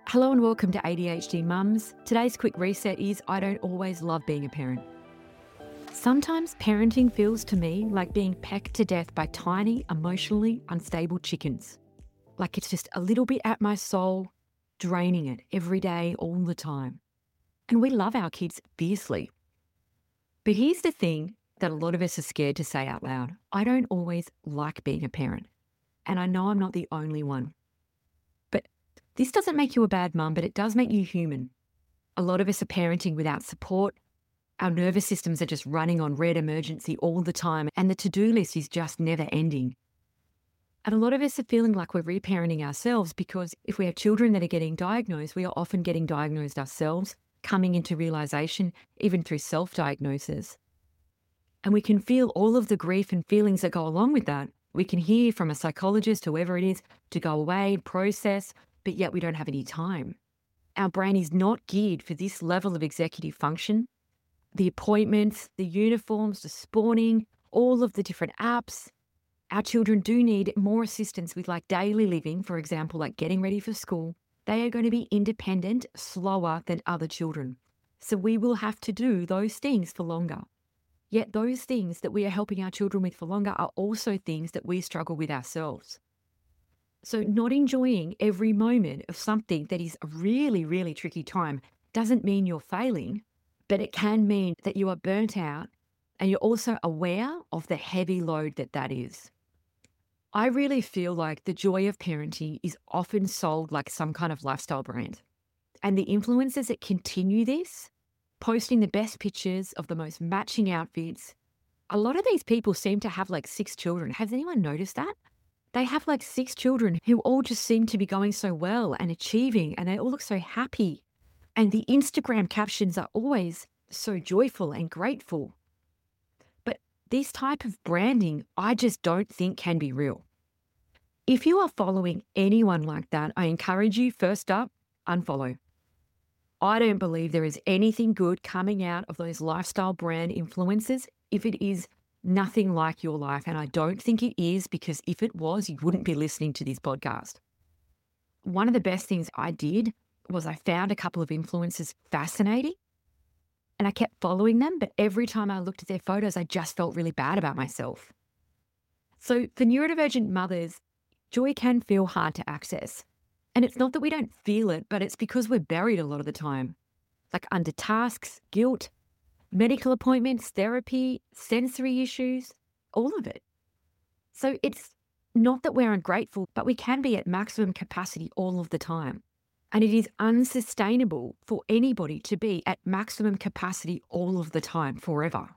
Hello and welcome to ADHD Mums. Today's quick reset is I don't always love being a parent. Sometimes parenting feels to me like being pecked to death by tiny, emotionally unstable chickens. Like it's just a little bit at my soul, draining it every day, all the time. And we love our kids fiercely. But here's the thing that a lot of us are scared to say out loud. I don't always like being a parent. And I know I'm not the only one. But this doesn't make you a bad mum, but it does make you human. A lot of us are parenting without support. Our nervous systems are just running on red emergency all the time, and the to-do list is just never ending. And a lot of us are feeling like we're reparenting ourselves because if we have children that are getting diagnosed, we are often getting diagnosed ourselves, coming into realization, even through self-diagnosis. And we can feel all of the grief and feelings that go along with that. We can hear from a psychologist, whoever it is, to go away, process, but yet we don't have any time. Our brain is not geared for this level of executive function. The appointments, the uniforms, the spawning, all of the different apps. Our children do need more assistance with like daily living, for example, like getting ready for school. They are going to be independent, slower than other children. So we will have to do those things for longer. Yet those things that we are helping our children with for longer are also things that we struggle with ourselves. So not enjoying every moment of something that is a really, really tricky time doesn't mean you're failing, but it can mean that you are burnt out and you're also aware of the heavy load that that is. I really feel like the joy of parenting is often sold like some kind of lifestyle brand. And the influencers that continue this, posting the best pictures of the most matching outfits, a lot of these people seem to have like 6 children. Has anyone noticed that? They have like 6 children who all just seem to be going so well and achieving, and they all look so happy. And the Instagram captions are always so joyful and grateful. But this type of branding, I just don't think can be real. If you are following anyone like that, I encourage you, first up, unfollow. I don't believe there is anything good coming out of those lifestyle brand influencers if it is nothing like your life. And I don't think it is, because if it was, you wouldn't be listening to this podcast. One of the best things I did was I found a couple of influencers fascinating and I kept following them. But every time I looked at their photos, I just felt really bad about myself. So for neurodivergent mothers, joy can feel hard to access. And it's not that we don't feel it, but it's because we're buried a lot of the time, like under tasks, guilt, medical appointments, therapy, sensory issues, all of it. So it's not that we're ungrateful, but we can be at maximum capacity all of the time. And it is unsustainable for anybody to be at maximum capacity all of the time forever.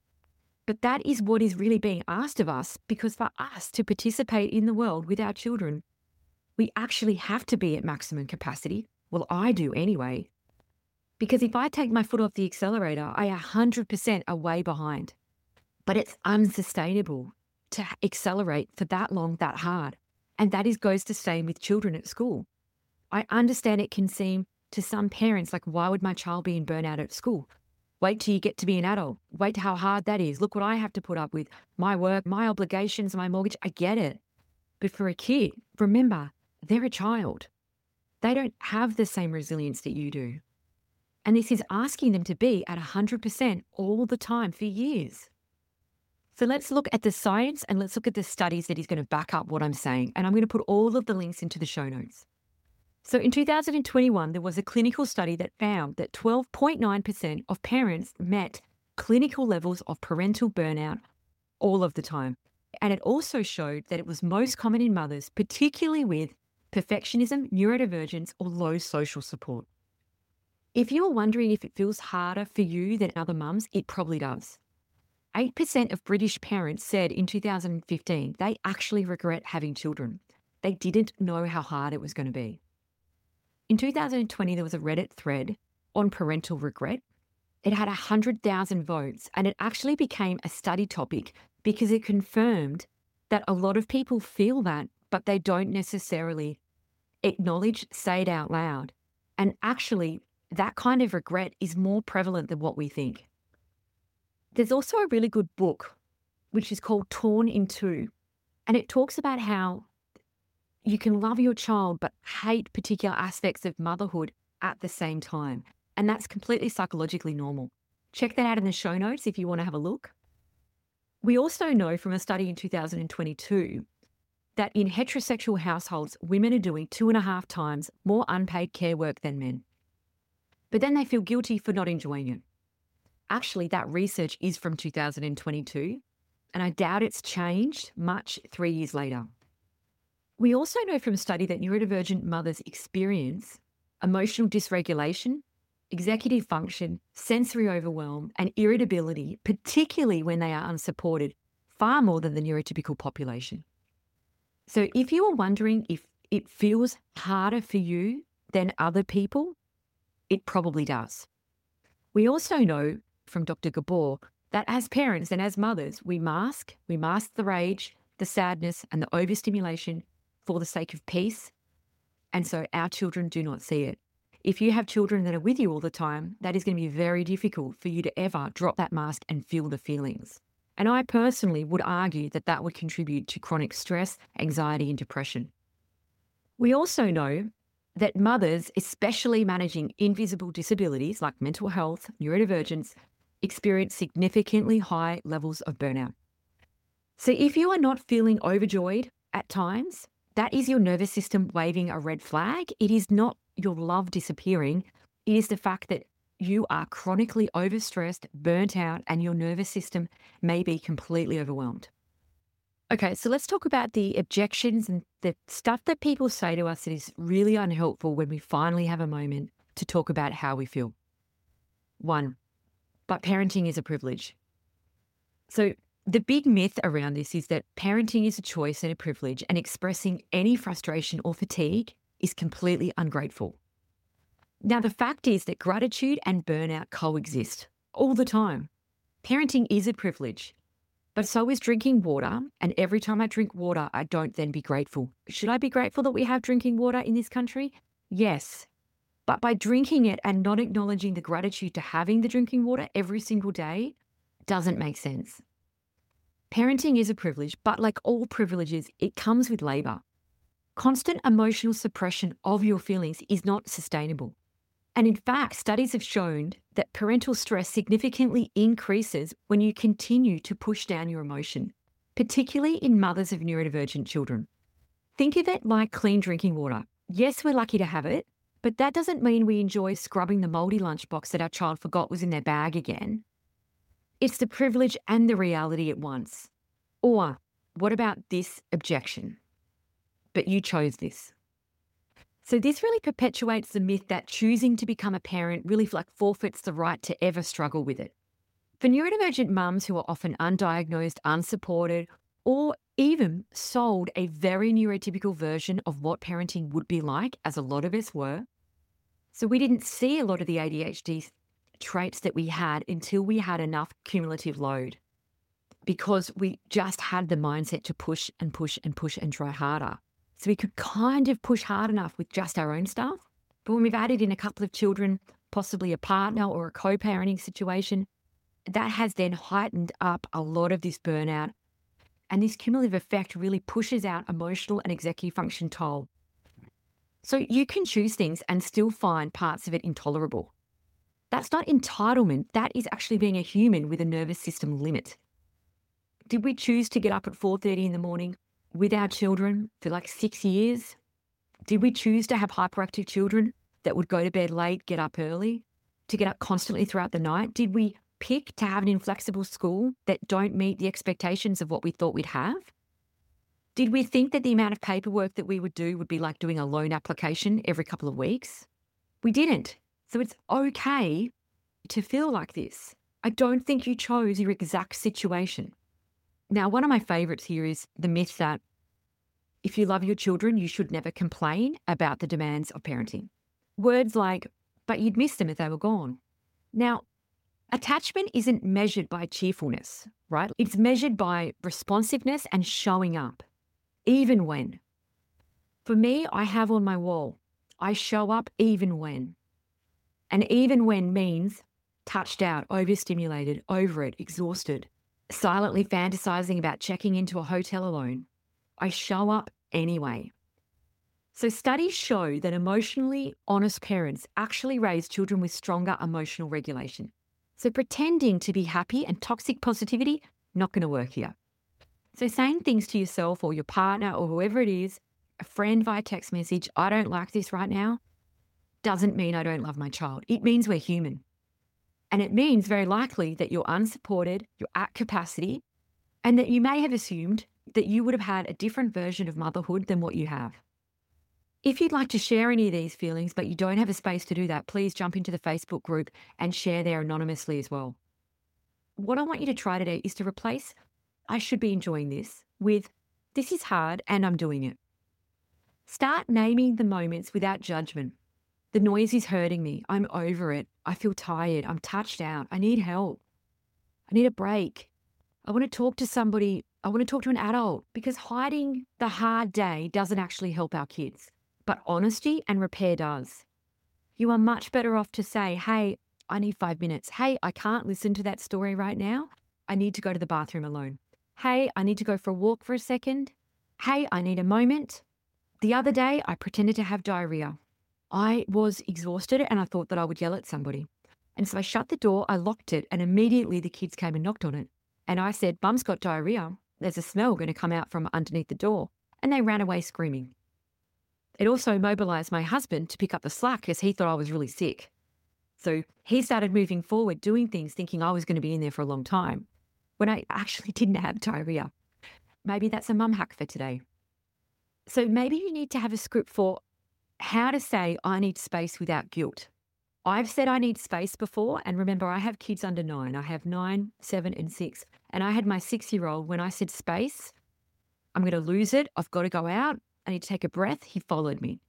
But that is what is really being asked of us, because for us to participate in the world with our children, we actually have to be at maximum capacity. Well, I do anyway. Because if I take my foot off the accelerator, I 100% are way behind. But it's unsustainable to accelerate for that long, that hard. And that goes the same with children at school. I understand it can seem to some parents like, why would my child be in burnout at school? Wait till you get to be an adult. Wait how hard that is. Look what I have to put up with. My work, my obligations, my mortgage. I get it. But for a kid, remember, they're a child. They don't have the same resilience that you do. And this is asking them to be at 100% all the time for years. So let's look at the science and let's look at the studies that is going to back up what I'm saying. And I'm going to put all of the links into the show notes. So in 2021, there was a clinical study that found that 12.9% of parents met clinical levels of parental burnout all of the time. And it also showed that it was most common in mothers, particularly with perfectionism, neurodivergence, or low social support. If you're wondering if it feels harder for you than other mums, it probably does. 8% of British parents said in 2015 they actually regret having children. They didn't know how hard it was going to be. In 2020, there was a Reddit thread on parental regret. It had 100,000 votes, and it actually became a study topic because it confirmed that a lot of people feel that, but they don't necessarily acknowledge, say it out loud. And actually, that kind of regret is more prevalent than what we think. There's also a really good book, which is called Torn in Two, and it talks about how You can love your child but hate particular aspects of motherhood at the same time. And that's completely psychologically normal. Check that out in the show notes if you want to have a look. We also know from a study in 2022 that in heterosexual households, women are doing 2.5 times more unpaid care work than men. But then they feel guilty for not enjoying it. Actually, that research is from 2022, and I doubt it's changed much 3 years later. We also know from a study that neurodivergent mothers experience emotional dysregulation, executive function, sensory overwhelm, and irritability, particularly when they are unsupported, far more than the neurotypical population. So if you are wondering if it feels harder for you than other people, it probably does. We also know from Dr. Gabor that as parents and as mothers, we mask the rage, the sadness, and the overstimulation for the sake of peace. And so our children do not see it. If you have children that are with you all the time, that is going to be very difficult for you to ever drop that mask and feel the feelings. And I personally would argue that that would contribute to chronic stress, anxiety, and depression. We also know that mothers, especially managing invisible disabilities like mental health, neurodivergence, experience significantly high levels of burnout. So if you are not feeling overjoyed at times, that is your nervous system waving a red flag. It is not your love disappearing. It is the fact that you are chronically overstressed, burnt out, and your nervous system may be completely overwhelmed. Okay, so let's talk about the objections and the stuff that people say to us that is really unhelpful when we finally have a moment to talk about how we feel. 1, but parenting is a privilege. So the big myth around this is that parenting is a choice and a privilege, and expressing any frustration or fatigue is completely ungrateful. Now, the fact is that gratitude and burnout coexist all the time. Parenting is a privilege, but so is drinking water. And every time I drink water, I don't then be grateful. Should I be grateful that we have drinking water in this country? Yes. But by drinking it and not acknowledging the gratitude to having the drinking water every single day doesn't make sense. Parenting is a privilege, but like all privileges, it comes with labor. Constant emotional suppression of your feelings is not sustainable. And in fact, studies have shown that parental stress significantly increases when you continue to push down your emotion, particularly in mothers of neurodivergent children. Think of it like clean drinking water. Yes, we're lucky to have it, but that doesn't mean we enjoy scrubbing the moldy lunchbox that our child forgot was in their bag again. It's the privilege and the reality at once. Or what about this objection? But you chose this. So this really perpetuates the myth that choosing to become a parent really forfeits the right to ever struggle with it. For neurodivergent mums who are often undiagnosed, unsupported, or even sold a very neurotypical version of what parenting would be like, as a lot of us were. So we didn't see a lot of the ADHD traits that we had until we had enough cumulative load, because we just had the mindset to push and push and push and try harder. So we could kind of push hard enough with just our own stuff. But when we've added in a couple of children, possibly a partner or a co-parenting situation, that has then heightened up a lot of this burnout. And this cumulative effect really pushes out emotional and executive function toll. So you can choose things and still find parts of it intolerable. That's not entitlement. That is actually being a human with a nervous system limit. Did we choose to get up at 4:30 in the morning with our children for like 6 years? Did we choose to have hyperactive children that would go to bed late, get up early, to get up constantly throughout the night? Did we pick to have an inflexible school that don't meet the expectations of what we thought we'd have? Did we think that the amount of paperwork that we would do would be like doing a loan application every couple of weeks? We didn't. So it's okay to feel like this. I don't think you chose your exact situation. Now, one of my favorites here is the myth that if you love your children, you should never complain about the demands of parenting. Words like, but you'd miss them if they were gone. Now, attachment isn't measured by cheerfulness, right? It's measured by responsiveness and showing up, even when. For me, I have on my wall, I show up even when. And even when means touched out, overstimulated, over it, exhausted, silently fantasizing about checking into a hotel alone. I show up anyway. So, studies show that emotionally honest parents actually raise children with stronger emotional regulation. So, pretending to be happy and toxic positivity, not going to work here. So, saying things to yourself or your partner or whoever it is, a friend via text message, I don't like this right now, doesn't mean I don't love my child. It means we're human. And it means very likely that you're unsupported, you're at capacity, and that you may have assumed that you would have had a different version of motherhood than what you have. If you'd like to share any of these feelings, but you don't have a space to do that, please jump into the Facebook group and share there anonymously as well. What I want you to try today is to replace I should be enjoying this with this is hard and I'm doing it. Start naming the moments without judgment. The noise is hurting me. I'm over it. I feel tired. I'm touched out. I need help. I need a break. I want to talk to somebody. I want to talk to an adult, because hiding the hard day doesn't actually help our kids, but honesty and repair does. You are much better off to say, hey, I need 5 minutes. Hey, I can't listen to that story right now. I need to go to the bathroom alone. Hey, I need to go for a walk for a second. Hey, I need a moment. The other day, I pretended to have diarrhea. I was exhausted and I thought that I would yell at somebody. And so I shut the door, I locked it, and immediately the kids came and knocked on it. And I said, Mum's got diarrhea. There's a smell going to come out from underneath the door. And they ran away screaming. It also mobilized my husband to pick up the slack because he thought I was really sick. So he started moving forward, doing things, thinking I was going to be in there for a long time when I actually didn't have diarrhea. Maybe that's a mum hack for today. So maybe you need to have a script for how to say, I need space without guilt. I've said I need space before. And remember, I have kids under 9. I have 9, 7, and 6. And I had my 6-year-old, when I said space, I'm going to lose it. I've got to go out. I need to take a breath. He followed me.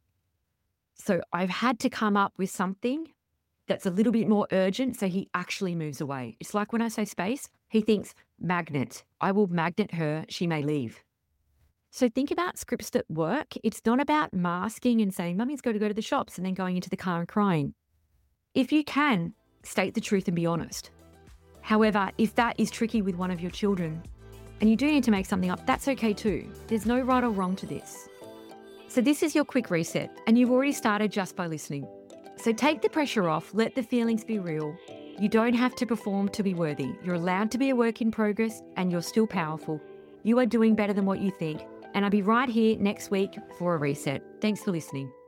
So I've had to come up with something that's a little bit more urgent so he actually moves away. It's like when I say space, he thinks magnet. I will magnet her. She may leave. So think about scripts that work. It's not about masking and saying, Mummy's got to go to the shops and then going into the car and crying. If you can, state the truth and be honest. However, if that is tricky with one of your children and you do need to make something up, that's okay too. There's no right or wrong to this. So this is your quick reset, and you've already started just by listening. So take the pressure off, let the feelings be real. You don't have to perform to be worthy. You're allowed to be a work in progress and you're still powerful. You are doing better than what you think. And I'll be right here next week for a reset. Thanks for listening.